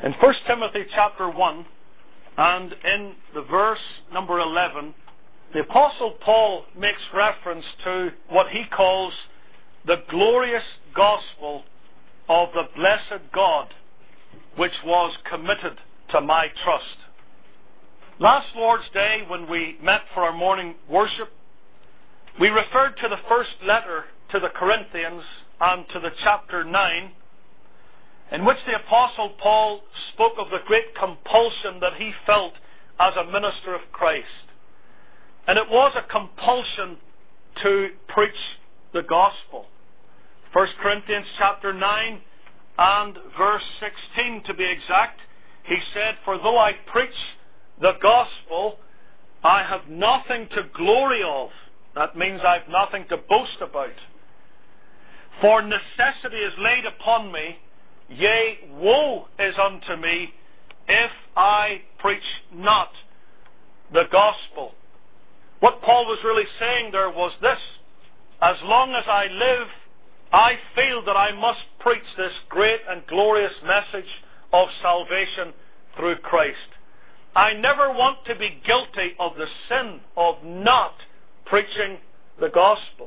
In 1 Timothy chapter 1 and in the verse number 11, the Apostle Paul makes reference to what he calls the glorious gospel of the blessed God, which was committed to my trust. Last Lord's Day, when we met for our morning worship, we referred to the first letter to the Corinthians and to the chapter 9, in which the Apostle Paul spoke of the great compulsion that he felt as a minister of Christ. And it was a compulsion to preach the gospel. 1 Corinthians chapter 9 and verse 16 to be exact, he said, "For though I preach the gospel, I have nothing to glory of." That means I have nothing to boast about. "For necessity is laid upon me, yea, woe is unto me, if I preach not the gospel." What Paul was really saying there was this: as long as I live, I feel that I must preach this great and glorious message of salvation through Christ. I never want to be guilty of the sin of not preaching the gospel.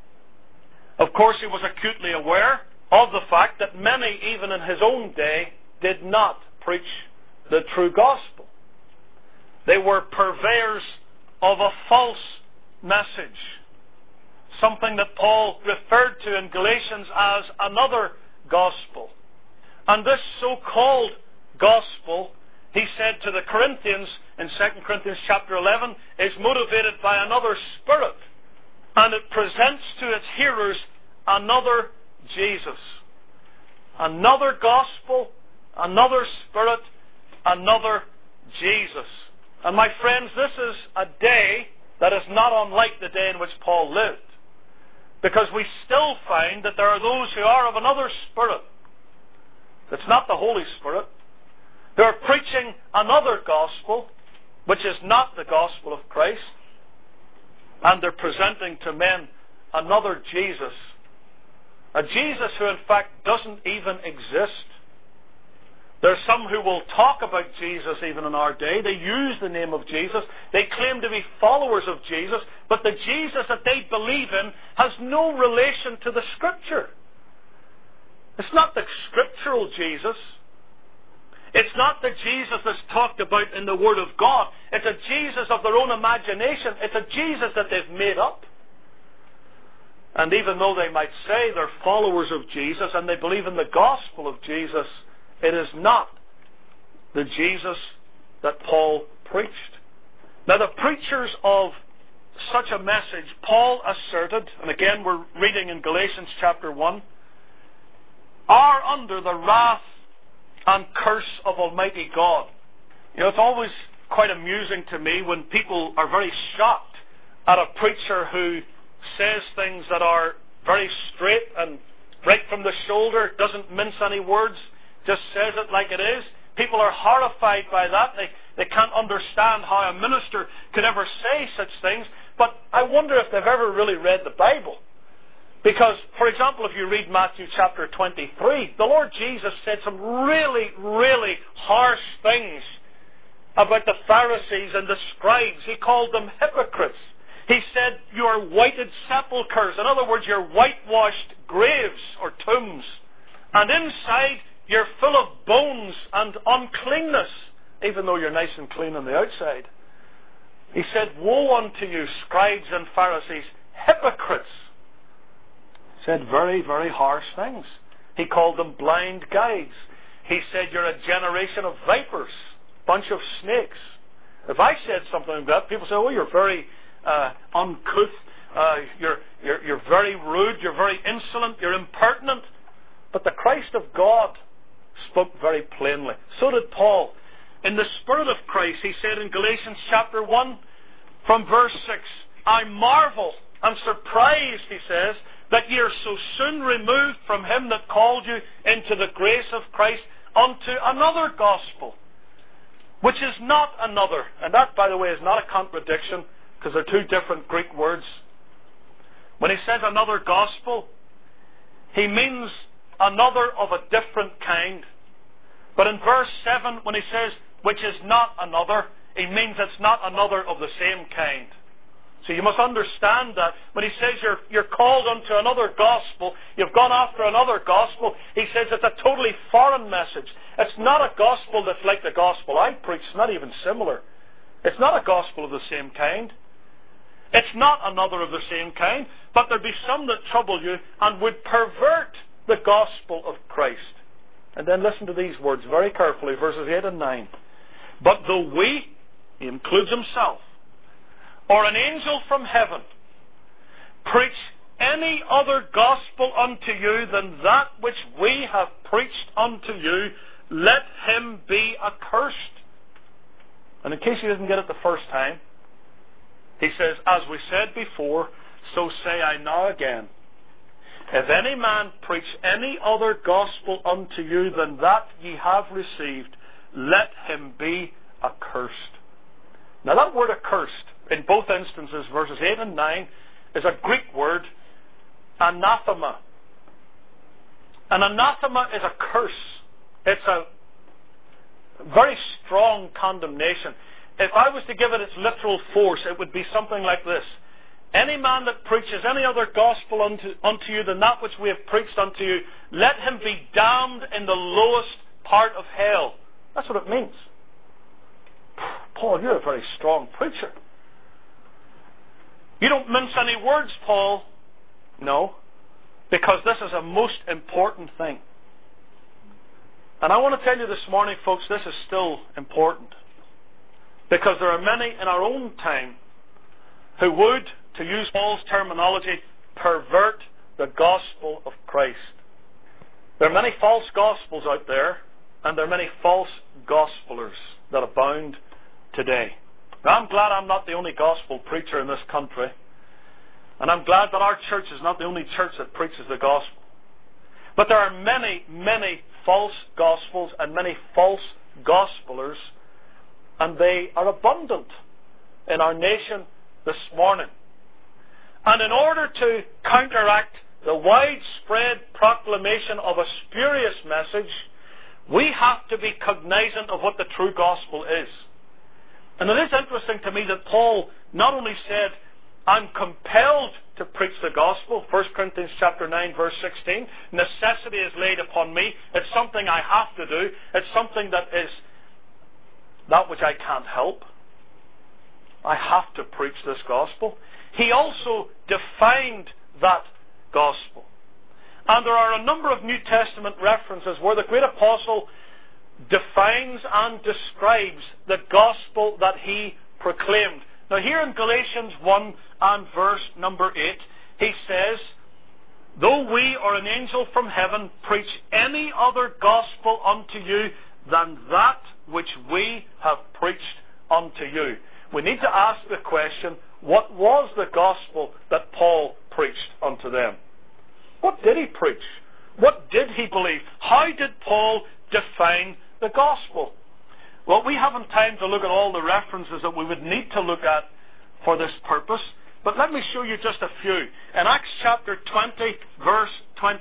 Of course, he was acutely aware of the fact that many, even in his own day, did not preach the true gospel. They were purveyors of a false message, something that Paul referred to in Galatians as another gospel. And this so-called gospel, he said to the Corinthians in 2 Corinthians chapter 11, is motivated by another spirit, and it presents to its hearers another Jesus. Another gospel, another spirit, another Jesus. And my friends, this is a day that is not unlike the day in which Paul lived. Because we still find that there are those who are of another spirit. It's not the Holy Spirit. They are preaching another gospel, which is not the gospel of Christ. And they're presenting to men another Jesus. A Jesus who in fact doesn't even exist. There are some who will talk about Jesus even in our day. They use the name of Jesus. They claim to be followers of Jesus, but the Jesus that they believe in has no relation to the Scripture. It's not the scriptural Jesus. It's not the Jesus that's talked about in the Word of God. It's a Jesus of their own imagination. It's a Jesus that they've made up. And even though they might say they're followers of Jesus and they believe in the gospel of Jesus, it is not the Jesus that Paul preached. Now, the preachers of such a message, Paul asserted, and again we're reading in Galatians chapter 1, are under the wrath and curse of Almighty God. You know, it's always quite amusing to me when people are very shocked at a preacher who says things that are very straight and right from the shoulder, doesn't mince any words, just says it like it is. People are horrified by that. They can't understand how a minister could ever say such things. But I wonder if they've ever really read the Bible. Because, for example, if you read Matthew chapter 23, the Lord Jesus said some really, really harsh things about the Pharisees and the scribes. He called them hypocrites. He said, "You are whited sepulchres." In other words, you're whitewashed graves or tombs. And inside, you're full of bones and uncleanness, even though you're nice and clean on the outside. He said, "Woe unto you, scribes and Pharisees, hypocrites." He said very, very harsh things. He called them blind guides. He said, "You're a generation of vipers, bunch of snakes." If I said something like that, people say, "Oh, you're very uncouth, you're very rude, you're very insolent, you're impertinent." But the Christ of God spoke very plainly. So did Paul. In the Spirit of Christ, he said in Galatians chapter 1, from verse 6, "I marvel and surprised," he says, "that ye are so soon removed from him that called you into the grace of Christ unto another gospel, which is not another." And that, by the way, is not a contradiction, because they're two different Greek words. When he says another gospel, he means another of a different kind. But in verse 7, when he says, which is not another, he means it's not another of the same kind. So you must understand that when he says you're called unto another gospel, you've gone after another gospel, he says it's a totally foreign message. It's not a gospel that's like the gospel I preach, it's not even similar. It's not a gospel of the same kind. It's not another of the same kind, but there'd be some that trouble you and would pervert the gospel of Christ. And then listen to these words very carefully, verses 8 and 9. But though we, he includes himself, or an angel from heaven, preach any other gospel unto you than that which we have preached unto you, let him be accursed. And in case you didn't get it the first time, he says, as we said before, so say I now again. If any man preach any other gospel unto you than that ye have received, let him be accursed. Now that word accursed, in both instances, verses 8 and 9, is a Greek word, anathema. An anathema is a curse. It's a very strong condemnation. If I was to give it its literal force, it would be something like this. Any man that preaches any other gospel unto you than that which we have preached unto you, let him be damned in the lowest part of hell. That's what it means. Paul, you're a very strong preacher. You don't mince any words, Paul. No, because this is a most important thing. And I want to tell you this morning, folks, this is still important. Because there are many in our own time who would, to use Paul's terminology, pervert the gospel of Christ. There are many false gospels out there, and there are many false gospelers that abound today. Now, I'm glad I'm not the only gospel preacher in this country, and I'm glad that our church is not the only church that preaches the gospel. But there are many, many false gospels and many false gospelers, and they are abundant in our nation this morning. And in order to counteract the widespread proclamation of a spurious message, we have to be cognizant of what the true gospel is. And it is interesting to me that Paul not only said, I'm compelled to preach the gospel, 1 Corinthians chapter 9, verse 16, necessity is laid upon me, it's something I have to do, it's something that is that which I can't help. I have to preach this gospel. He also defined that gospel. And there are a number of New Testament references where the great apostle defines and describes the gospel that he proclaimed. Now here in Galatians 1 and verse number 8, he says, though we or an angel from heaven preach any other gospel unto you than that which we have preached unto you. We need to ask the question, what was the gospel that Paul preached unto them? What did he preach? What did he believe? How did Paul define the gospel? Well, we haven't time to look at all the references that we would need to look at for this purpose, but let me show you just a few. In Acts chapter 20, verse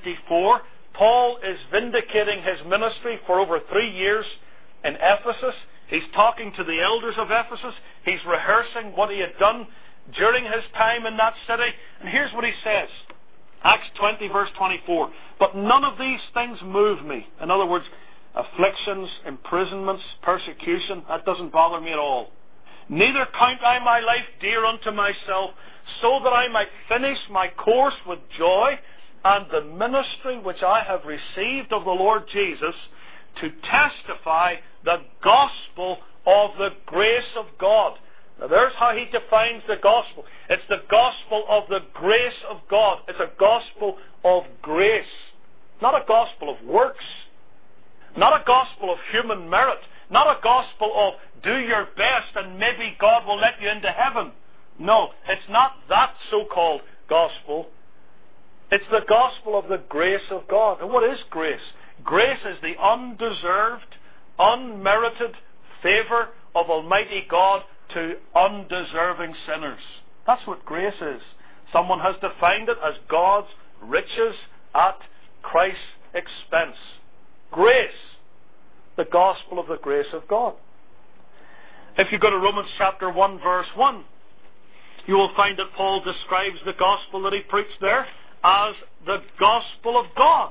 24, Paul is vindicating his ministry for over 3 years in Ephesus. He's talking to the elders of Ephesus. He's rehearsing what he had done during his time in that city. And here's what he says. Acts 20, verse 24. But none of these things move me. In other words, afflictions, imprisonments, persecution, that doesn't bother me at all. Neither count I my life dear unto myself, so that I might finish my course with joy, and the ministry which I have received of the Lord Jesus, to testify the gospel of the grace of God. Now there's how he defines the gospel. It's the gospel of the grace of God. It's a gospel of grace. Not a gospel of works. Not a gospel of human merit. Not a gospel of do your best and maybe God will let you into heaven. No, it's not that so-called gospel. It's the gospel of the grace of God. And what is grace? Grace is the undeserved, unmerited favor of Almighty God to undeserving sinners. That's what grace is. Someone has defined it as God's riches at Christ's expense. Grace. the gospel of the grace of God. If you go to Romans chapter 1 verse 1, you will find that Paul describes the gospel that he preached there as the gospel of God.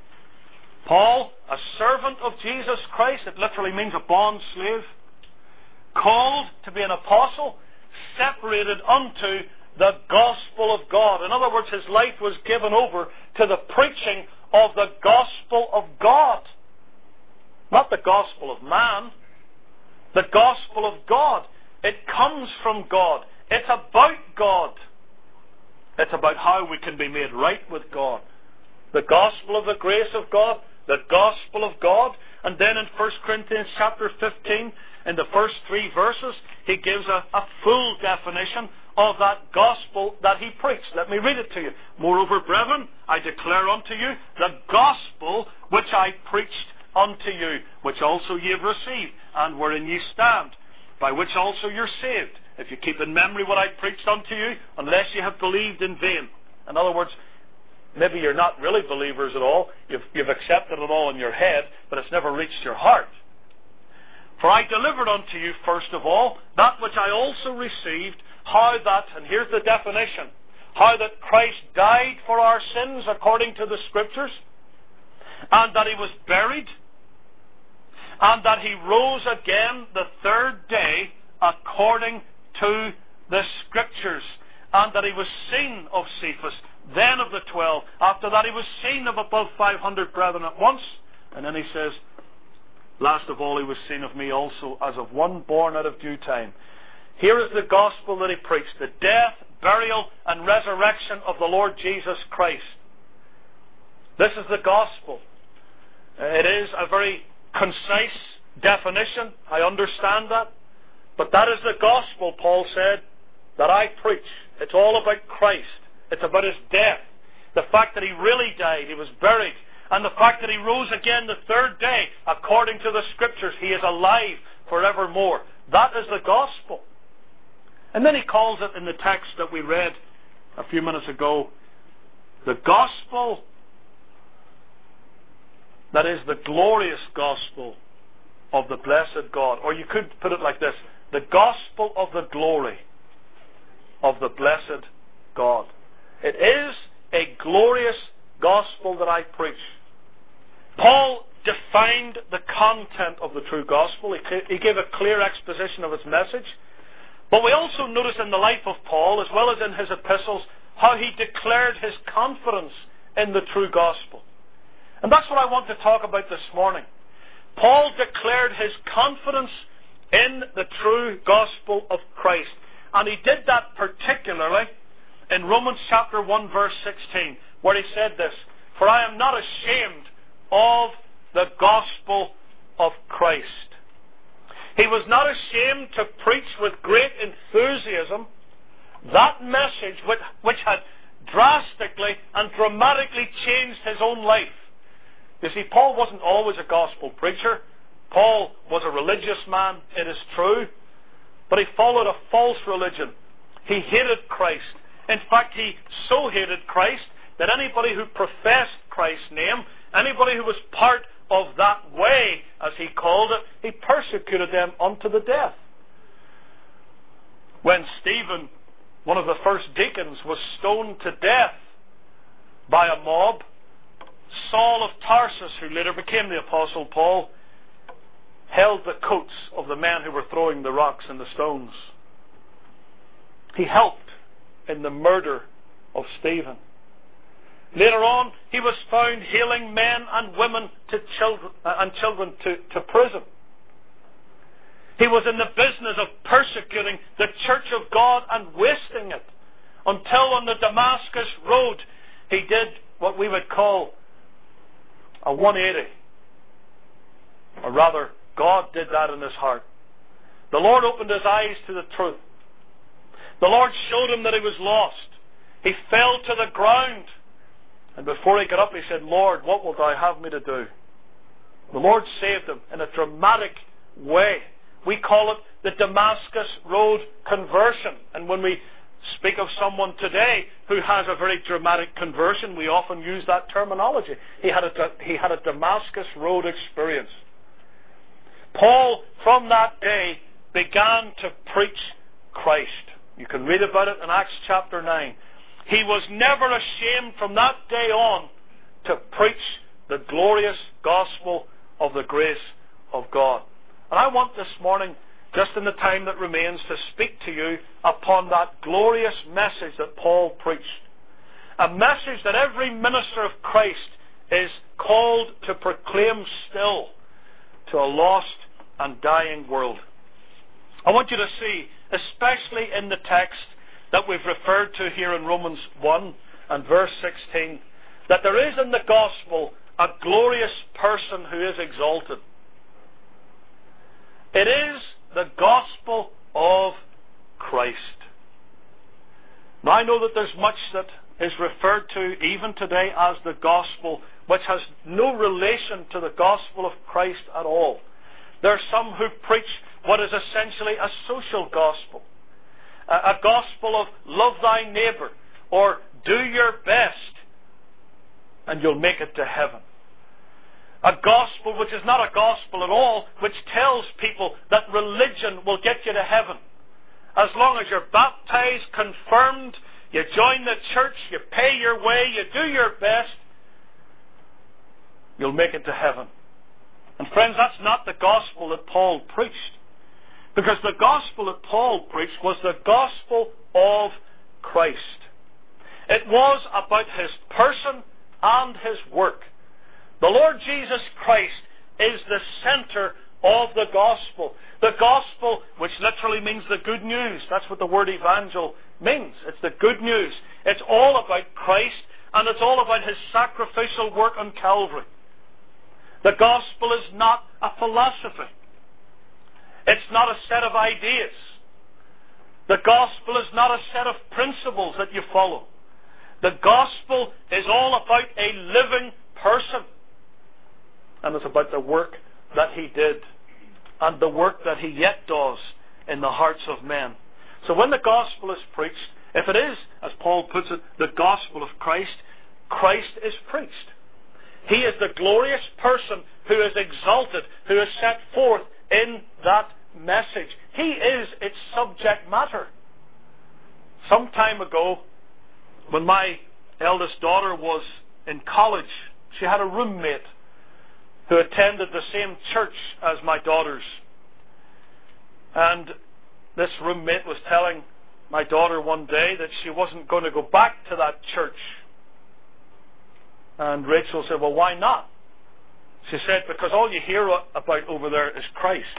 Paul, a servant of Jesus Christ, it literally means a bond slave, called to be an apostle, separated unto the gospel of God. In other words, his life was given over to the preaching of the gospel of God. Not the gospel of man, the gospel of God. It comes from God. It's about God. It's about how we can be made right with God. The gospel of the grace of God, the gospel of God. And then in 1 Corinthians chapter 15, in the first 3 verses, he gives a full definition of that gospel that he preached. Let me read it to you. Moreover, brethren, I declare unto you the gospel which I preached unto you, which also ye have received, and wherein ye stand, by which also you're saved, if you keep in memory what I preached unto you, unless you have believed in vain. In other words, maybe you're not really believers at all. You've accepted it all in your head, but it's never reached your heart. For I delivered unto you, first of all, that which I also received, how that, and here's the definition, how that Christ died for our sins according to the Scriptures, and that he was buried, and that he rose again the third day according to the Scriptures, and that he was seen of Cephas, then of the 12. After that he was seen of above 500 brethren at once. And then he says, last of all he was seen of me also, as of one born out of due time. Here is the gospel that he preached, the death, burial, and resurrection of the Lord Jesus Christ. This is the gospel. It is a very concise definition. I understand that. But that is the gospel, Paul said, that I preach. It's all about Christ. It's about his death. The fact that he really died, he was buried. And the fact that he rose again the third day, according to the Scriptures, he is alive forevermore. That is the gospel. And then he calls it in the text that we read a few minutes ago, the gospel that is the glorious gospel of the blessed God. Or you could put it like this, the gospel of the glory of the blessed God. It is a glorious gospel that I preach. Paul defined the content of the true gospel. He gave a clear exposition of its message. But we also notice in the life of Paul, as well as in his epistles, how he declared his confidence in the true gospel. And that's what I want to talk about this morning. Paul declared his confidence in the true gospel of Christ. And he did that particularly in Romans chapter 1 verse 16, where he said this, for I am not ashamed of the gospel of Christ. He was not ashamed to preach with great enthusiasm that message which had drastically and dramatically changed his own life. You see, Paul wasn't always a gospel preacher. Paul was a religious man, it is true, but he followed a false religion. He hated Christ. In fact, he so hated Christ that anybody who professed Christ's name, anybody who was part of that way, as he called it, he persecuted them unto the death. When Stephen, one of the first deacons, was stoned to death by a mob, Saul of Tarsus, who later became the Apostle Paul, held the coats of the men who were throwing the rocks and the stones. He helped in the murder of Stephen. Later on, he was found hailing men and women to children to prison. He was in the business of persecuting the church of God and wasting it, until on the Damascus road he did what we would call a 180. Or rather, God did that in his heart. The Lord opened his eyes to the truth. The Lord showed him that he was lost. He fell to the ground. And before he got up, he said, Lord, what wilt thou have me to do? The Lord saved him in a dramatic way. We call it the Damascus Road conversion. And when we speak of someone today who has a very dramatic conversion, we often use that terminology. He had a Damascus Road experience. Paul, from that day, began to preach Christ. You can read about it in Acts chapter 9. He was never ashamed from that day on to preach the glorious gospel of the grace of God. And I want this morning, just in the time that remains, to speak to you upon that glorious message that Paul preached. A message that every minister of Christ is called to proclaim still to a lost and dying world. I want you to see, especially in the text that we've referred to here in Romans 1 and verse 16, that there is in the gospel a glorious person who is exalted. It is the gospel of Christ. Now, I know that there's much that is referred to even today as the gospel, which has no relation to the gospel of Christ at all. There are some who preach what is essentially a social gospel, a gospel of love thy neighbour, or do your best and you'll make it to heaven. A gospel which is not a gospel at all, which tells people that religion will get you to heaven. As long as you're baptized, confirmed, you join the church, you pay your way, you do your best, you'll make it to heaven. And friends, that's not the gospel that Paul preached. Because the gospel that Paul preached was the gospel of Christ. It was about his person and his work. The Lord Jesus Christ is the center of the gospel. The gospel, which literally means the good news. That's what the word evangel means. It's the good news. It's all about Christ, and it's all about his sacrificial work on Calvary. The gospel is not a philosophy. It's not a set of ideas. The gospel is not a set of principles that you follow. The gospel is all about a living person. And it's about the work that he did and the work that he yet does in the hearts of men. So when the gospel is preached, if it is, as Paul puts it, the gospel of Christ, Christ is preached. He is the glorious person who is exalted, who is set forth in that message. He is its subject matter. Some time ago, when my eldest daughter was in college, she had a roommate who attended the same church as my daughters. And this roommate was telling my daughter one day that she wasn't going to go back to that church. And Rachel said, well, why not? She said, because all you hear about over there is Christ.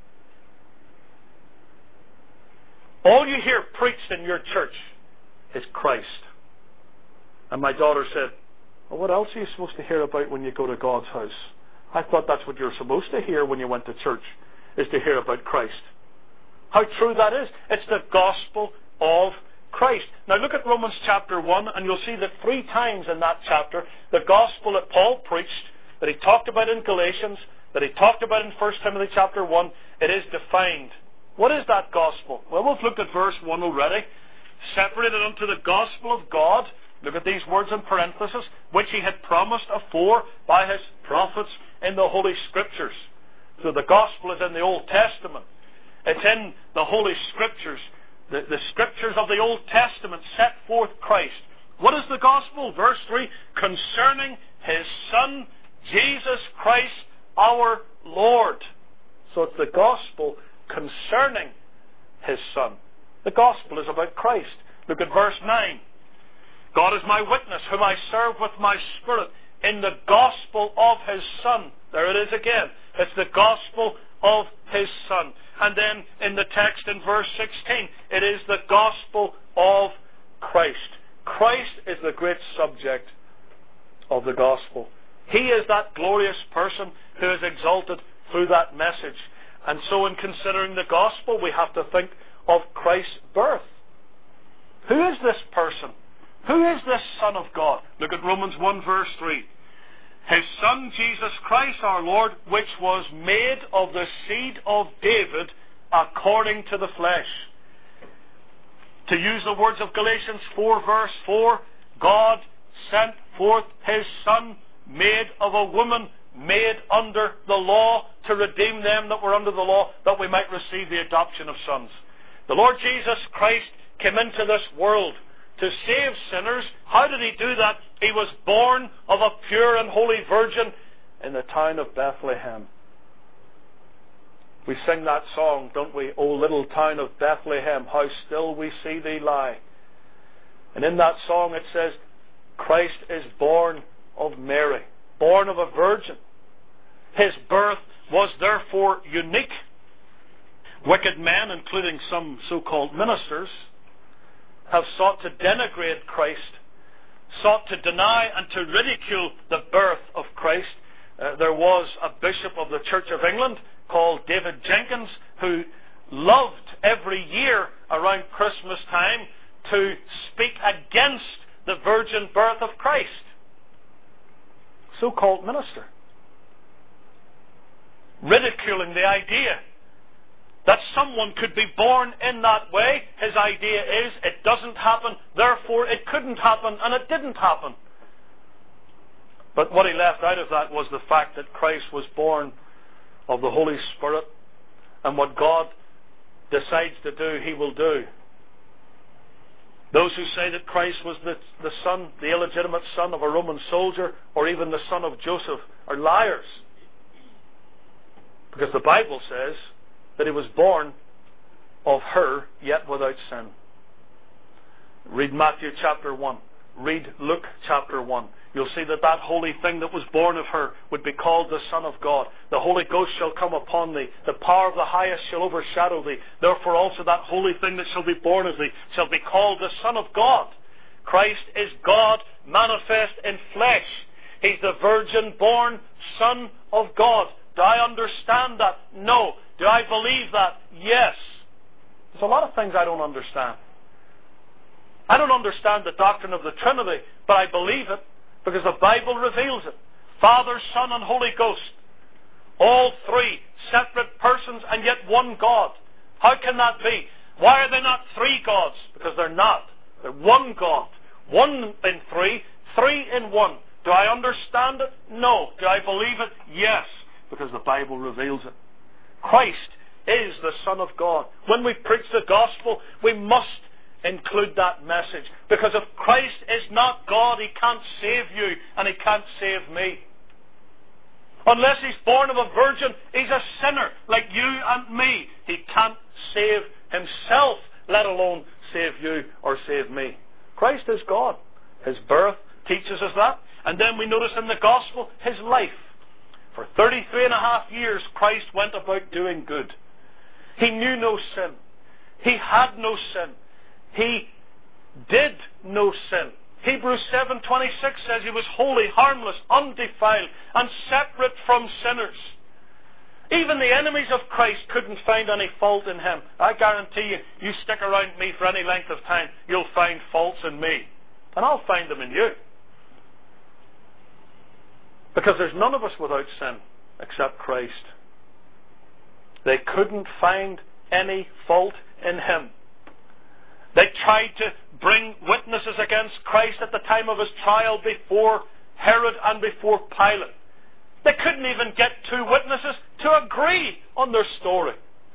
All you hear preached in your church is Christ. And my daughter said, well, what else are you supposed to hear about when you go to God's house? I thought that's what you're supposed to hear when you went to church, is to hear about Christ. How true that is. It's the gospel of Christ. Now look at Romans chapter 1, and you'll see that 3 times in that chapter, the gospel that Paul preached, that he talked about in Galatians, that he talked about in 1 Timothy chapter 1, it is defined. What is that gospel? Well, we've looked at verse 1 already. Separated unto the gospel of God, look at these words in parenthesis, which he had promised afore by his prophets in the Holy Scriptures. So the gospel is in the Old Testament. It's in the Holy Scriptures. The Scriptures of the Old Testament set forth Christ. What is the gospel? Verse 3, concerning his Son, Jesus Christ our Lord. So it's the gospel concerning his Son. The gospel is about Christ. Look at verse 9. God is my witness, whom I serve with my spirit in the gospel of his Son. There it is again. It's the gospel of his Son. And then in the text in verse 16, it is the gospel of Christ. Christ is the great subject of the gospel. He is that glorious person who is exalted through that message. And so in considering the gospel, we have to think of Christ's birth. Who is this person? Who is this Son of God? Look at Romans 1 verse 3. His Son Jesus Christ our Lord, which was made of the seed of David according to the flesh. To use the words of Galatians 4 verse 4, God sent forth his Son, made of a woman, made under the law to redeem them that were under the law, that we might receive the adoption of sons. The Lord Jesus Christ came into this world to save sinners. How did he do that? He was born of a pure and holy virgin in the town of Bethlehem. We sing that song, don't we? O little town of Bethlehem, how still we see thee lie. And in that song it says, Christ is born of Mary, born of a virgin. His birth was therefore unique. Wicked men, including some so-called ministers, have sought to denigrate Christ, sought to deny and to ridicule the birth of Christ. There was a bishop of the Church of England called David Jenkins who loved every year around Christmas time to speak against the virgin birth of Christ. So-called minister. Ridiculing the idea that someone could be born in that way. His idea is, it doesn't happen, therefore it couldn't happen, and it didn't happen. But what he left out of that was the fact that Christ was born of the Holy Spirit, and what God decides to do, he will do. Those who say that Christ was the son, the illegitimate son of a Roman soldier, or even the son of Joseph, are liars. Because the Bible says that he was born of her, yet without sin. Read Matthew chapter 1. Read Luke chapter 1. You'll see that that holy thing that was born of her would be called the Son of God. The Holy Ghost shall come upon thee. The power of the highest shall overshadow thee. Therefore also that holy thing that shall be born of thee shall be called the Son of God. Christ is God manifest in flesh. He's the virgin-born Son of God. Do I understand that? No. Do I believe that? Yes. There's a lot of things I don't understand. I don't understand the doctrine of the Trinity, but I believe it because the Bible reveals it. Father, Son, and Holy Ghost. All three separate persons and yet one God. How can that be? Why are they not three gods? Because they're not. They're one God. One in three, three in one. Do I understand it? No. Do I believe it? Yes. Because the Bible reveals it. Christ is the Son of God. When we preach the gospel, we must include that message. Because if Christ is not God, he can't save you and he can't save me. Unless he's born of a virgin, he's a sinner like you and me. He can't save himself, let alone save you or save me. Christ is God. His birth teaches us that. And then we notice in the gospel his life. For 33 and a half years, Christ went about doing good. He knew no sin. He had no sin. He did no sin. Hebrews 7:26 says he was holy, harmless, undefiled, and separate from sinners. Even the enemies of Christ couldn't find any fault in him. I guarantee you, you stick around me for any length of time, you'll find faults in me. And I'll find them in you. Because there's none of us without sin except Christ. They couldn't find any fault in him. They tried to bring witnesses against Christ at the time of his trial before Herod and before Pilate. They couldn't even get two witnesses to agree on their story.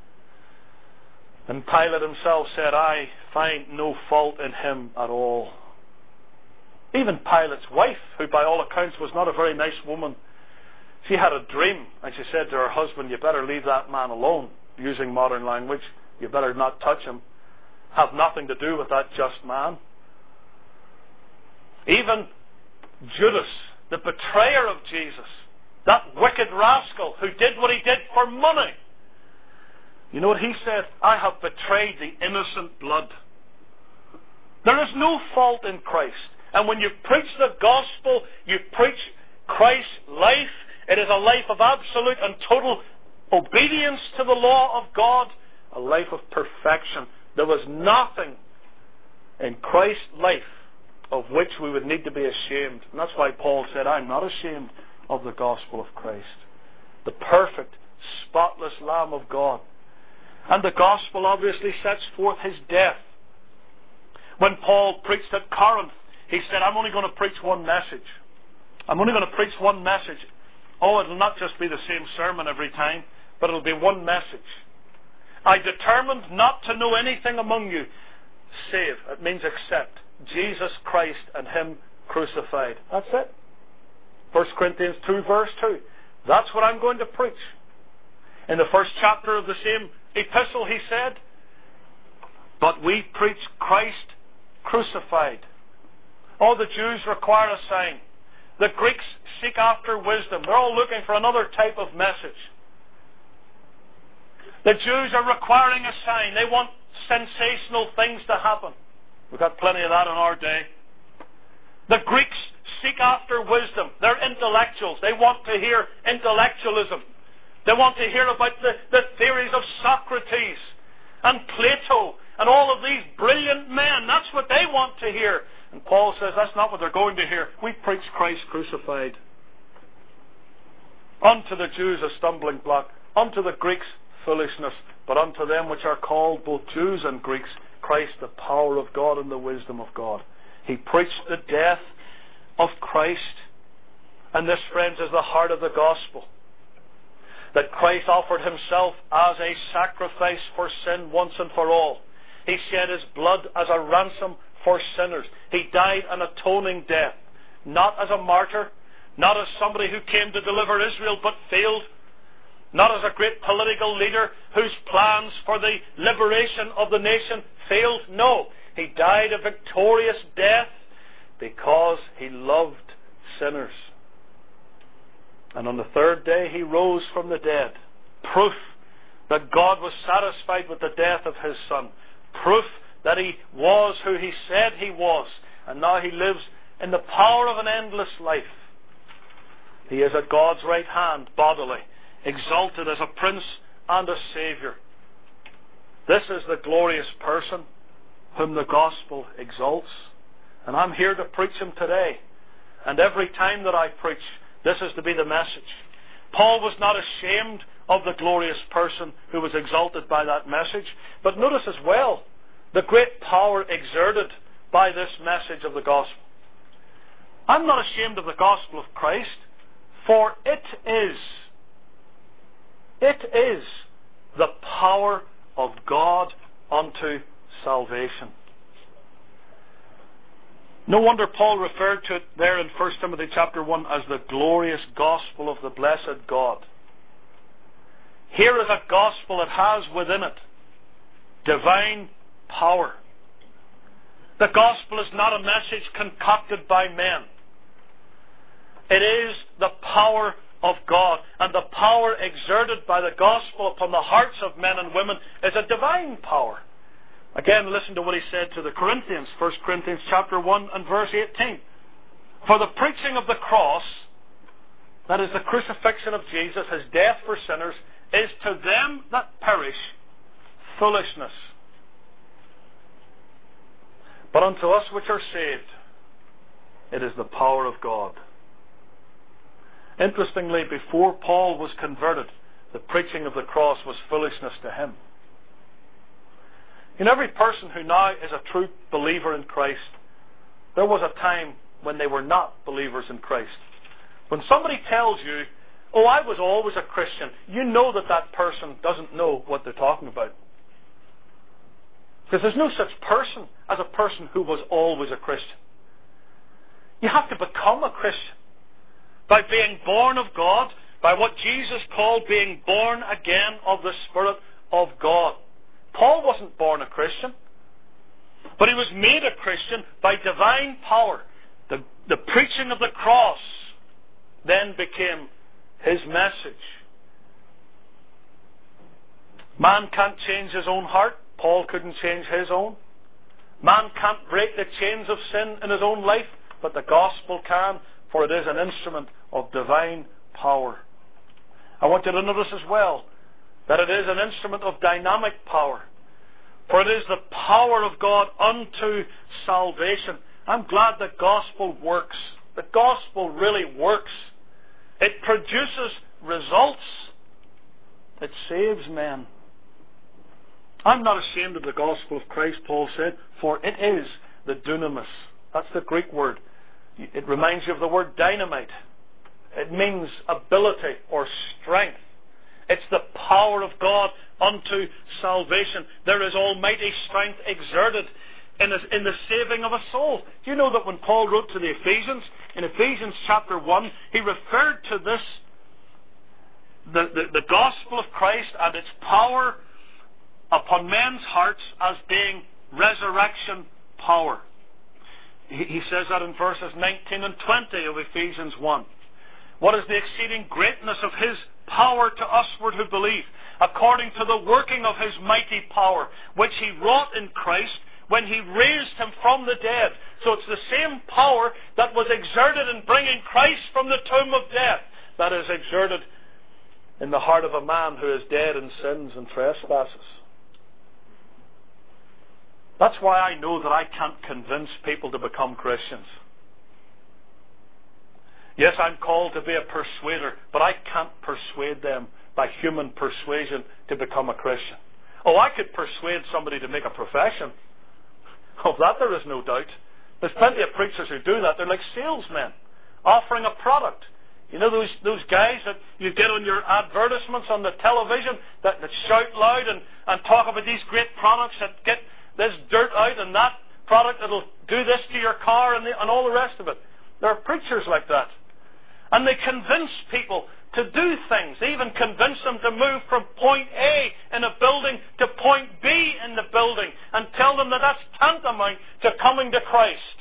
And Pilate himself said, I find no fault in him at all. Even Pilate's wife, who by all accounts was not a very nice woman, she had a dream, and she said to her husband, you better leave that man alone, using modern language. You better not touch him. Have nothing to do with that just man. Even Judas, the betrayer of Jesus, that wicked rascal who did what he did for money, you know what he said? I have betrayed the innocent blood. There is no fault in Christ. And when you preach the gospel, you preach Christ's life. It is a life of absolute and total obedience to the law of God, a life of perfection. There was nothing in Christ's life of which we would need to be ashamed. And that's why Paul said, I'm not ashamed of the gospel of Christ. The perfect, spotless Lamb of God. And the gospel obviously sets forth his death. When Paul preached at Corinth, he said, I'm only going to preach one message. I'm only going to preach one message Oh, it'll not just be the same sermon every time, but it'll be one message. I determined not to know anything among you save, it means except, Jesus Christ and Him crucified. That's it. 1 Corinthians 2 verse 2. That's what I'm going to preach. In the first chapter of the same epistle he said, but we preach Christ crucified. Oh, the Jews require a sign. The Greeks seek after wisdom. They're all looking for another type of message. The Jews are requiring a sign. They want sensational things to happen. We've got plenty of that in our day. The Greeks seek after wisdom. They're intellectuals. They want to hear intellectualism. They want to hear about the theories of Socrates and Plato and all of these brilliant men. That's what they want to hear. And Paul says that's not what they're going to hear. We preach Christ crucified. Unto the Jews a stumbling block, unto the Greeks foolishness, but unto them which are called, both Jews and Greeks, Christ the power of God and the wisdom of God. He preached the death of Christ. And this, friends, is the heart of the gospel. That Christ offered Himself as a sacrifice for sin once and for all. He shed His blood as a ransom for sinners. He died an atoning death, not as a martyr, not as somebody who came to deliver Israel but failed, not as a great political leader whose plans for the liberation of the nation failed. No, He died a victorious death because He loved sinners. And on the third day He rose from the dead. Proof that God was satisfied with the death of His Son. Proof that He was who He said He was. And now He lives in the power of an endless life. He is at God's right hand bodily, exalted as a Prince and a Saviour. This is the glorious person whom the gospel exalts. And I'm here to preach Him today. And every time that I preach, this is to be the message. Paul was not ashamed of the glorious person who was exalted by that message. But notice as well the great power exerted by this message of the gospel. I'm not ashamed of the gospel of Christ, for it is the power of God unto salvation. No wonder Paul referred to it there in 1 Timothy chapter 1 as the glorious gospel of the blessed God. Here is a gospel that has within it divine power. The gospel is not a message concocted by men. It is the power of God, and the power exerted by the gospel upon the hearts of men and women is a divine power. Again, listen to what he said to the Corinthians, 1 Corinthians chapter 1 and verse 18. For the preaching of the cross, that is the crucifixion of Jesus, His death for sinners, is to them that perish foolishness. But unto us which are saved, it is the power of God. Interestingly, before Paul was converted, the preaching of the cross was foolishness to him. In every person who now is a true believer in Christ, there was a time when they were not believers in Christ. When somebody tells you, oh, I was always a Christian, you know that that person doesn't know what they're talking about. Because there's no such person as a person who was always a Christian. You have to become a Christian by being born of God, by what Jesus called being born again of the Spirit of God. Paul wasn't born a Christian, but he was made a Christian by divine power. The preaching of the cross then became his message. Man can't change his own heart. Paul couldn't change his own. Man can't break the chains of sin in his own life, but the gospel can, for it is an instrument of divine power. I want you to notice as well that it is an instrument of dynamic power, for it is the power of God unto salvation. I'm glad the gospel works. The gospel really works. It produces results. It saves men. I'm not ashamed of the gospel of Christ, Paul said, for it is the dunamis. That's the Greek word. It reminds you of the word dynamite. It means ability or strength. It's the power of God unto salvation. There is almighty strength exerted in the saving of a soul. Do you know that when Paul wrote to the Ephesians, in Ephesians chapter 1, he referred to this, the gospel of Christ and its power upon men's hearts as being resurrection power. He says that in verses 19 and 20 of Ephesians 1. What is the exceeding greatness of His power to usward who believe, according to the working of His mighty power, which He wrought in Christ when He raised Him from the dead. So it's the same power that was exerted in bringing Christ from the tomb of death that is exerted in the heart of a man who is dead in sins and trespasses. That's why I know that I can't convince people to become Christians. Yes, I'm called to be a persuader, but I can't persuade them by human persuasion to become a Christian. Oh, I could persuade somebody to make a profession. Of that there is no doubt. There's plenty of preachers who do that. They're like salesmen offering a product. You know those guys that you get on your advertisements on the television that shout loud and talk about these great products that get this dirt out and that product that'll do this to your car and all the rest of it. There are preachers like that. And they convince people to do things. They even convince them to move from point A in a building to point B in the building and tell them that that's tantamount to coming to Christ.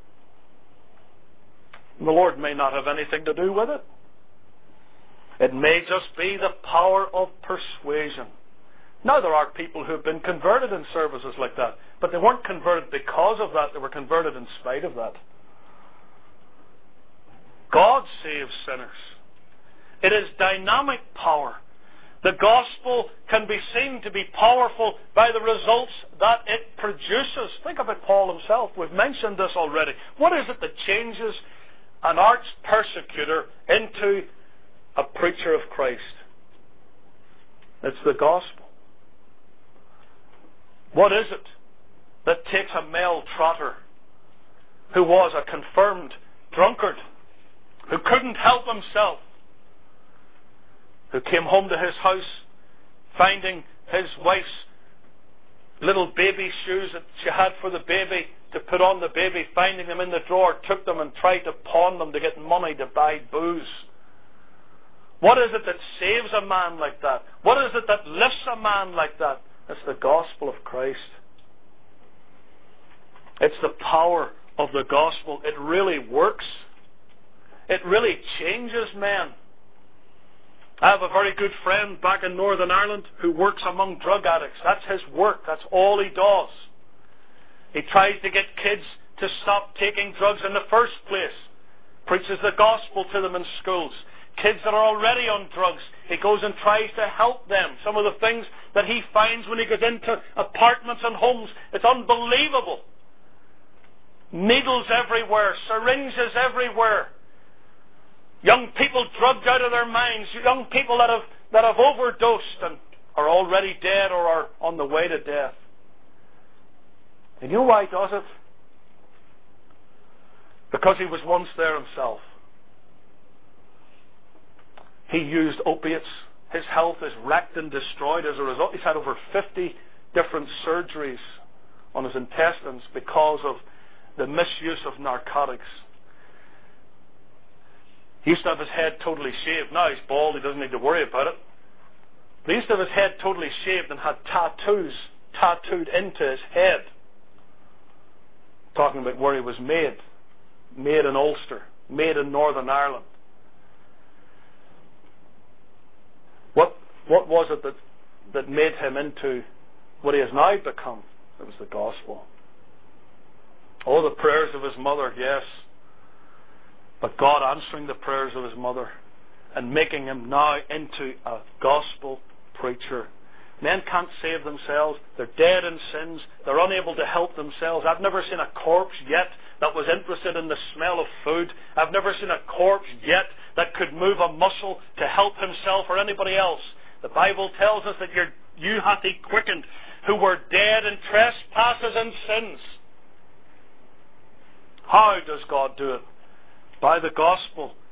The Lord may not have anything to do with it. It may just be the power of persuasion. Now there are people who have been converted in services like that, but they weren't converted because of that, they were converted in spite of that. God saves sinners. It is dynamic power. The gospel can be seen to be powerful by the results that it produces. Think about Paul himself. We've mentioned this already. What is it that changes an arch persecutor into a preacher of Christ? It's the gospel. What is it that takes a male trotter who was a confirmed drunkard, who couldn't help himself, who came home to his house finding his wife's little baby shoes that she had for the baby to put on the baby, finding them in the drawer, took them and tried to pawn them to get money to buy booze? What is it that saves a man like that? What is it that lifts a man like that? It's the gospel of Christ. It's the power of the gospel. It really works. It really changes men. I have a very good friend back in Northern Ireland who works among drug addicts. That's his work. That's all he does. He tries to get kids to stop taking drugs in the first place. Preaches the gospel to them in schools. Kids that are already on drugs, he goes and tries to help them. Some of the things that he finds when he goes into apartments and homes, it's unbelievable. Needles everywhere, syringes everywhere. Young people drugged out of their minds, young people that have overdosed and are already dead or are on the way to death. And you know why he does it? Because he was once there himself. He used opiates. His health is wrecked and destroyed as a result. He's had over 50 different surgeries on his intestines because of the misuse of narcotics. He used to have his head totally shaved. Now he's bald, he doesn't need to worry about it. But he used to have his head totally shaved and had tattoos tattooed into his head, talking about where he was made in Ulster, made in Northern Ireland. What was it that made him into what he has now become? It was the gospel. Oh, the prayers of his mother, yes. But God answering the prayers of his mother and making him now into a gospel preacher. Men can't save themselves. They're dead in sins. They're unable to help themselves. I've never seen a corpse yet that was interested in the smell of food. I've never seen a corpse yet that could move a muscle to help himself or anybody else. The Bible tells us that you hath he quickened who were dead in trespasses and sins. How does God do it? By the gospel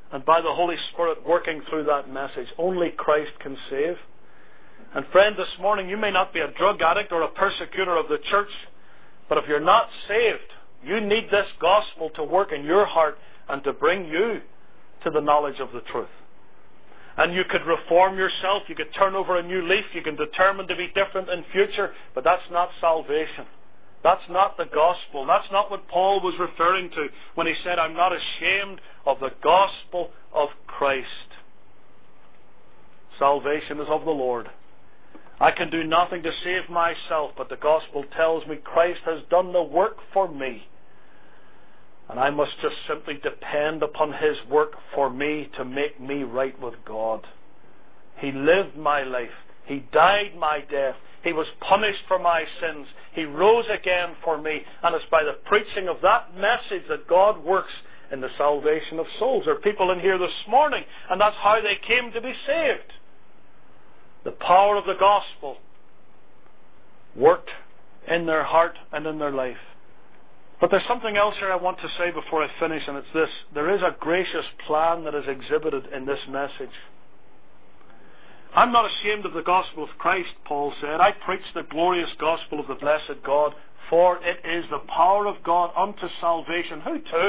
and by the Holy Spirit working through that message. Only Christ can save. And friend, this morning you may not be a drug addict or a persecutor of the church, but if you're not saved, you need this gospel to work in your heart and to bring you to the knowledge of the truth. And you could reform yourself, you could turn over a new leaf, you can determine to be different in future, but that's not salvation. That's not the gospel. That's not what Paul was referring to when he said, I'm not ashamed of the gospel of Christ. Salvation is of the Lord. I can do nothing to save myself, but the gospel tells me Christ has done the work for me. And I must just simply depend upon His work for me to make me right with God. He lived my life. He died my death. He was punished for my sins. He rose again for me. And it's by the preaching of that message that God works in the salvation of souls. There are people in here this morning, and that's how they came to be saved. The power of the gospel worked in their heart and in their life. But there's something else here I want to say before I finish, and it's this. There is a gracious plan that is exhibited in this message. I'm not ashamed of the gospel of Christ, Paul said. I preach the glorious gospel of the blessed God, for it is the power of God unto salvation. Who to?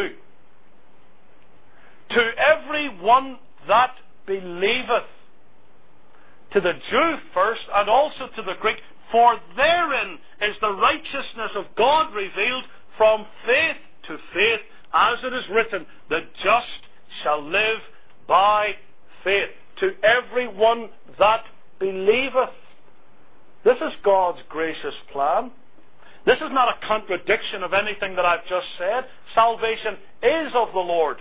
To every one that believeth. To the Jew first, and also to the Greek. For therein is the righteousness of God revealed from faith to faith, as it is written, the just shall live by faith. To every one that believeth. This is God's gracious plan. This is not a contradiction of anything that I've just said. Salvation is of the Lord.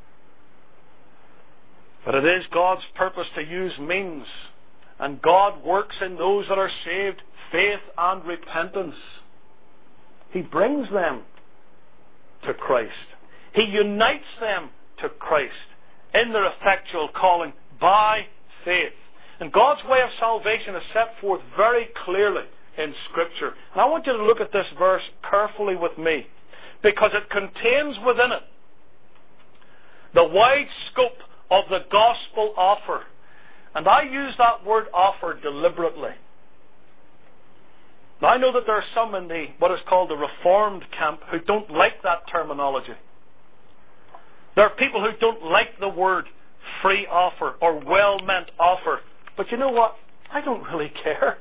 But it is God's purpose to use means. And God works in those that are saved, faith and repentance. He brings them to Christ. He unites them to Christ in their effectual calling by faith. And God's way of salvation is set forth very clearly in Scripture. And I want you to look at this verse carefully with me, because it contains within it the wide scope of the gospel offer. And I use that word offer deliberately. Now, I know that there are some in what is called the Reformed camp who don't like that terminology. There are people who don't like the word free offer or well-meant offer. But you know what? I don't really care.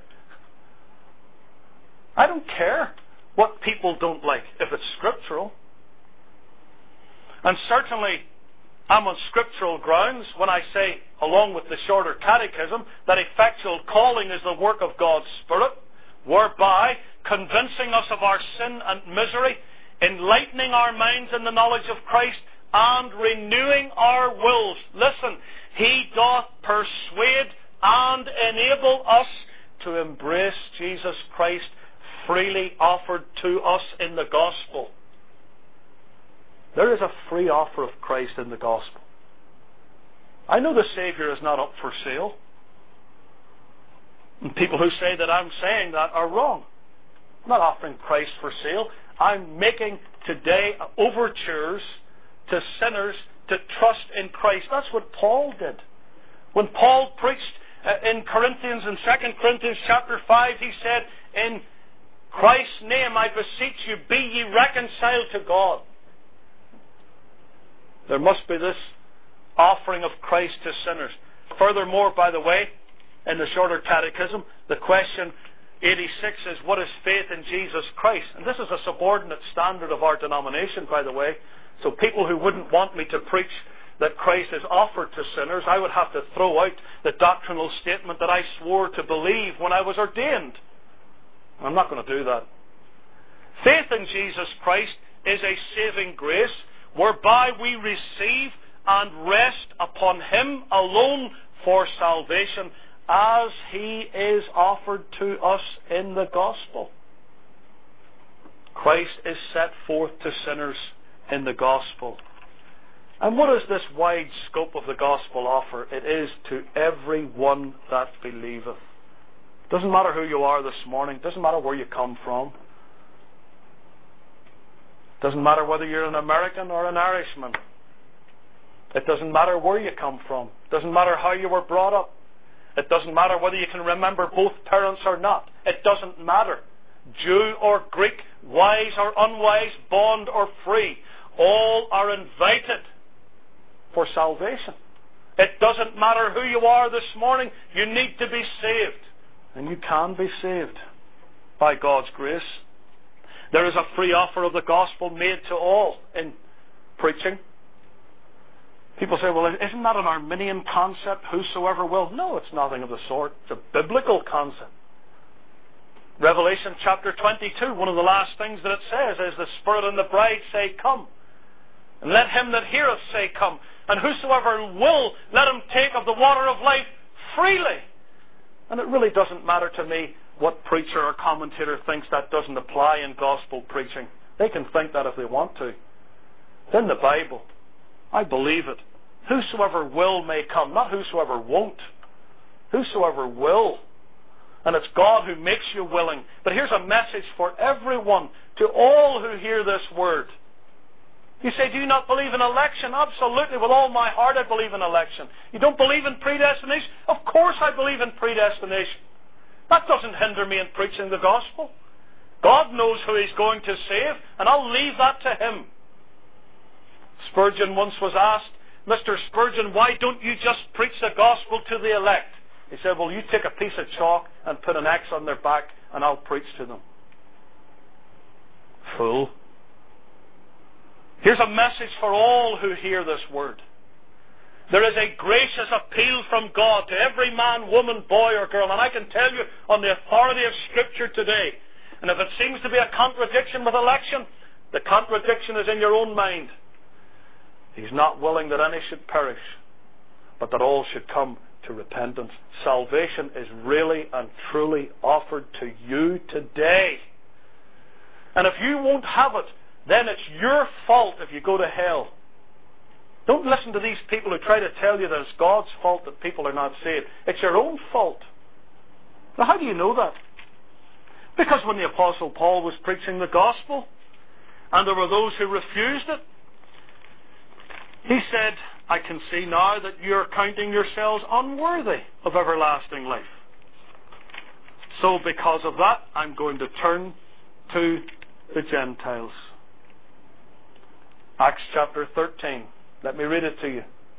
I don't care what people don't like if it's scriptural. And certainly I'm on scriptural grounds when I say, along with the shorter catechism, that effectual calling is the work of God's Spirit, whereby convincing us of our sin and misery, enlightening our minds in the knowledge of Christ, and renewing our wills. Listen, He doth persuade and enable us to embrace Jesus Christ freely offered to us in the gospel. There is a free offer of Christ in the gospel. I know the Savior is not up for sale. And people who say that I'm saying that are wrong. I'm not offering Christ for sale. I'm making today overtures to sinners to trust in Christ. That's what Paul did. When Paul preached in Corinthians, in 2 Corinthians chapter 5, he said, in Christ's name I beseech you, be ye reconciled to God. There must be this offering of Christ to sinners. Furthermore, by the way, in the shorter catechism, the question 86 is, what is faith in Jesus Christ? And this is a subordinate standard of our denomination, by the way. So people who wouldn't want me to preach that Christ is offered to sinners, I would have to throw out the doctrinal statement that I swore to believe when I was ordained. I'm not going to do that. Faith in Jesus Christ is a saving grace whereby we receive and rest upon Him alone for salvation, as He is offered to us in the gospel. Christ is set forth to sinners in the gospel. And what is this wide scope of the gospel offer? It is to every one that believeth. Doesn't matter who you are this morning. Doesn't matter where you come from. Doesn't matter whether you're an American or an Irishman. It doesn't matter where you come from. It doesn't matter how you were brought up. It doesn't matter whether you can remember both parents or not. It doesn't matter. Jew or Greek, wise or unwise, bond or free, all are invited for salvation. It doesn't matter who you are this morning, you need to be saved. And you can be saved by God's grace. There is a free offer of the gospel made to all in preaching. People say, well, isn't that an Arminian concept, whosoever will? No, it's nothing of the sort. It's a biblical concept. Revelation chapter 22, one of the last things that it says is, the Spirit and the bride say, come. And let him that heareth say, come. And whosoever will, let him take of the water of life freely. And it really doesn't matter to me what preacher or commentator thinks that doesn't apply in gospel preaching. They can think that if they want to. It's in the Bible. I believe it. Whosoever will may come, not whosoever won't. Whosoever will. And it's God who makes you willing. But here's a message for everyone, to all who hear this word. You say, do you not believe in election? Absolutely, with all my heart I believe in election. You don't believe in predestination? Of course I believe in predestination. That doesn't hinder me in preaching the gospel. God knows who He's going to save, and I'll leave that to Him. Spurgeon once was asked, Mr. Spurgeon, why don't you just preach the gospel to the elect? He said, well, you take a piece of chalk and put an X on their back, and I'll preach to them. Fool. Here's a message for all who hear this word. There is a gracious appeal from God to every man, woman, boy or girl, and I can tell you on the authority of Scripture today, and if it seems to be a contradiction with election, the contradiction is in your own mind. He's not willing that any should perish, but that all should come to repentance. Salvation is really and truly offered to you today. And if you won't have it, then it's your fault if you go to hell. Don't listen to these people who try to tell you that it's God's fault that people are not saved. It's your own fault. Now, how do you know that? Because when the Apostle Paul was preaching the gospel, and there were those who refused it, he said, I can see now that you're counting yourselves unworthy of everlasting life. So because of that, I'm going to turn to the Gentiles. Acts chapter 13. Let me read it to you.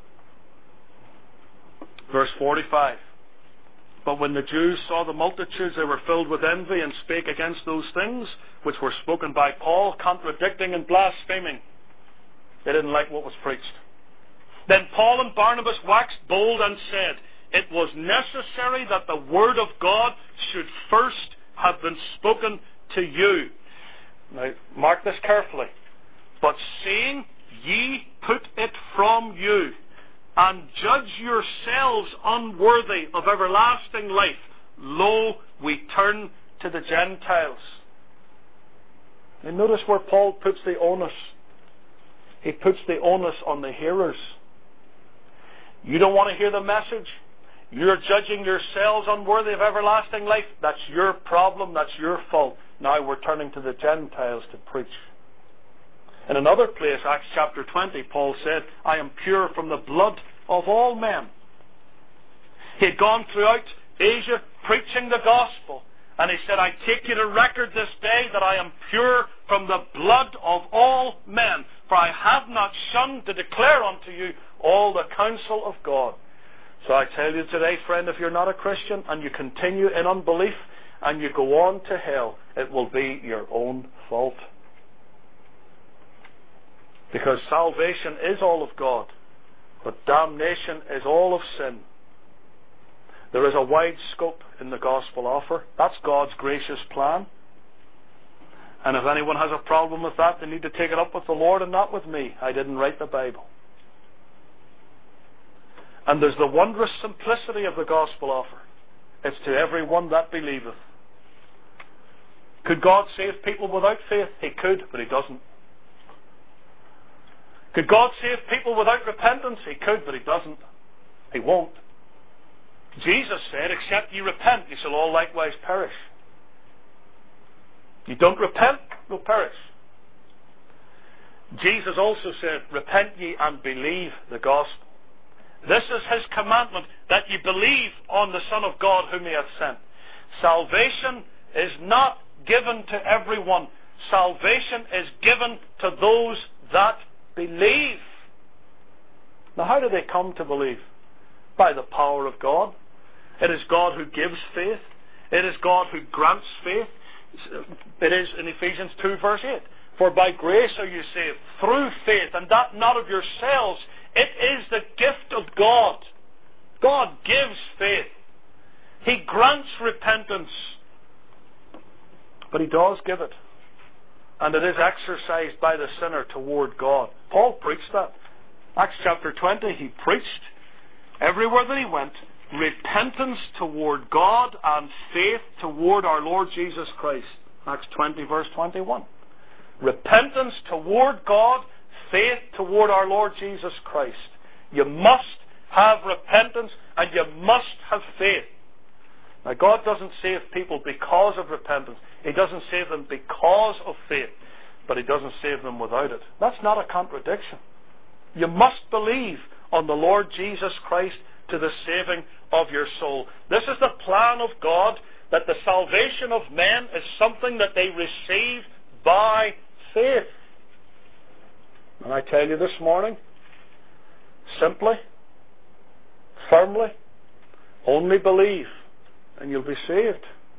Verse 45. But when the Jews saw the multitudes, they were filled with envy and spake against those things which were spoken by Paul, contradicting and blaspheming. They didn't like what was preached. Then Paul and Barnabas waxed bold and said, it was necessary that the word of God should first have been spoken to you. Now, mark this carefully. But seeing ye put it from you, and judge yourselves unworthy of everlasting life, lo, we turn to the Gentiles. Now notice where Paul puts the onus. He puts the onus on the hearers. You don't want to hear the message? You're judging yourselves unworthy of everlasting life? That's your problem, that's your fault. Now we're turning to the Gentiles to preach. In another place, Acts chapter 20, Paul said, I am pure from the blood of all men. He had gone throughout Asia preaching the gospel. And he said, I take you to record this day that I am pure from the blood of all men. For I have not shunned to declare unto you all the counsel of God. So I tell you today, friend, if you're not a Christian and you continue in unbelief and you go on to hell, it will be your own fault. Because salvation is all of God, but damnation is all of sin. There is a wide scope in the gospel offer. That's God's gracious plan. And if anyone has a problem with that, they need to take it up with the Lord and not with me. I didn't write the Bible. And there's the wondrous simplicity of the gospel offer. It's to everyone that believeth. Could God save people without faith? He could, but He doesn't. Could God save people without repentance? He could, but He doesn't. He won't. Jesus said, except ye repent, ye shall all likewise perish. You don't repent, you'll perish. Jesus also said, repent ye and believe the gospel. This is his commandment, that ye believe on the Son of God whom he hath sent. Salvation is not given to everyone. Salvation is given to those that believe. Now, how do they come to believe? By the power of God. It is God who gives faith. It is God who grants faith. It is in Ephesians 2 verse 8. For by grace are you saved, through faith, and that not of yourselves. It is the gift of God. God gives faith. He grants repentance. But he does give it. And it is exercised by the sinner toward God. Paul preached that. Acts chapter 20, he preached everywhere that he went, repentance toward God and faith toward our Lord Jesus Christ. Acts 20 verse 21. Repentance toward God, faith toward our Lord Jesus Christ. You must have repentance and you must have faith. Now, God doesn't save people because of repentance. He doesn't save them because of faith. But he doesn't save them without it. That's not a contradiction. You must believe on the Lord Jesus Christ to the saving of your soul. This is the plan of God, that the salvation of men is something that they receive by faith. And I tell you this morning, simply, firmly, only believe and you'll be saved.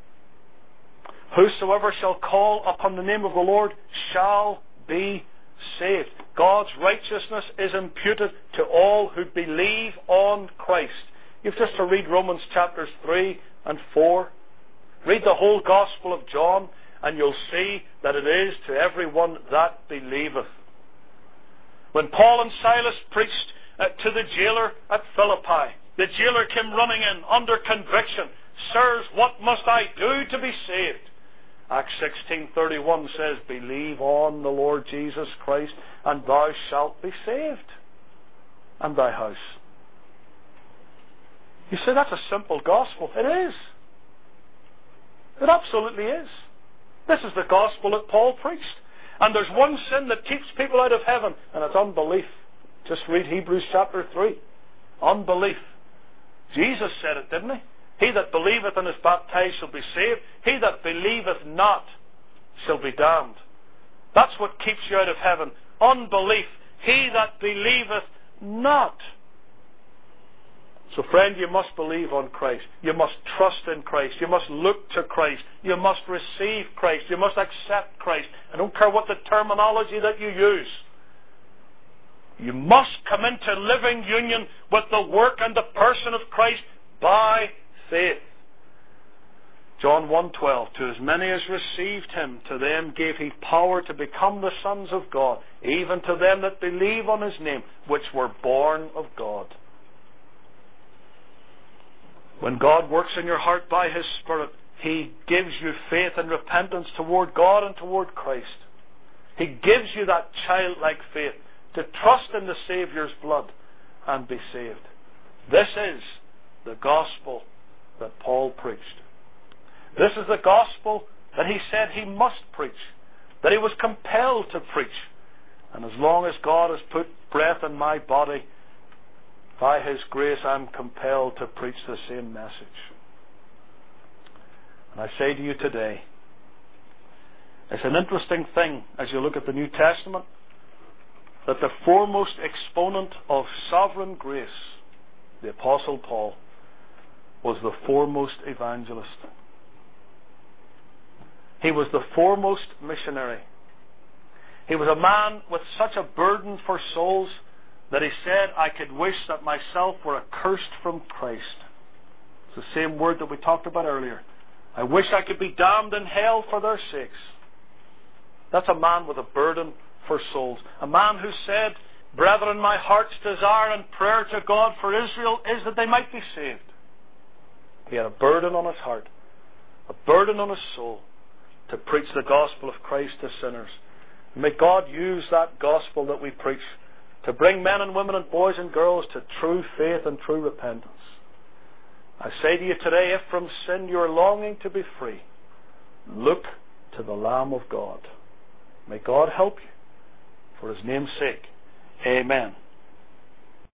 Whosoever shall call upon the name of the Lord shall be saved. God's righteousness is imputed to all who believe on Christ. You've just to read Romans chapters 3 and 4. Read the whole Gospel of John, and you'll see that it is to everyone that believeth. When Paul and Silas preached to the jailer at Philippi, the jailer came running in under conviction. Sirs, what must I do to be saved? Acts 16:31 says, believe on the Lord Jesus Christ, and thou shalt be saved, and thy house. You say that's a simple gospel. It is. It absolutely is. This is the gospel that Paul preached. And there's one sin that keeps people out of heaven, and it's unbelief. Just read Hebrews chapter 3. Unbelief. Jesus said it, didn't he? He that believeth and is baptized shall be saved. He that believeth not shall be damned. That's what keeps you out of heaven. Unbelief. He that believeth not. So friend, you must believe on Christ. You must trust in Christ. You must look to Christ. You must receive Christ. You must accept Christ. I don't care what the terminology that you use. You must come into living union with the work and the person of Christ by faith. John 1:12, to as many as received him, to them gave he power to become the sons of God, even to them that believe on his name, which were born of God. When God works in your heart by his Spirit, he gives you faith and repentance toward God and toward Christ. He gives you that childlike faith to trust in the Saviour's blood and be saved. This is the gospel that Paul preached. This is the gospel that he said he must preach, that he was compelled to preach. And as long as God has put breath in my body, by his grace I'm compelled to preach the same message. And I say to you today, it's an interesting thing as you look at the New Testament, that the foremost exponent of sovereign grace, the Apostle Paul, was the foremost evangelist. He was the foremost missionary. He was a man with such a burden for souls that he said, I could wish that myself were accursed from Christ. It's the same word that we talked about earlier. I wish I could be damned in hell for their sakes. That's a man with a burden for souls. A man who said, brethren, my heart's desire and prayer to God for Israel is that they might be saved. He had a burden on his heart, a burden on his soul, to preach the gospel of Christ to sinners. And may God use that gospel that we preach to bring men and women and boys and girls to true faith and true repentance. I say to you today, if from sin you are longing to be free, look to the Lamb of God. May God help you for His name's sake. Amen.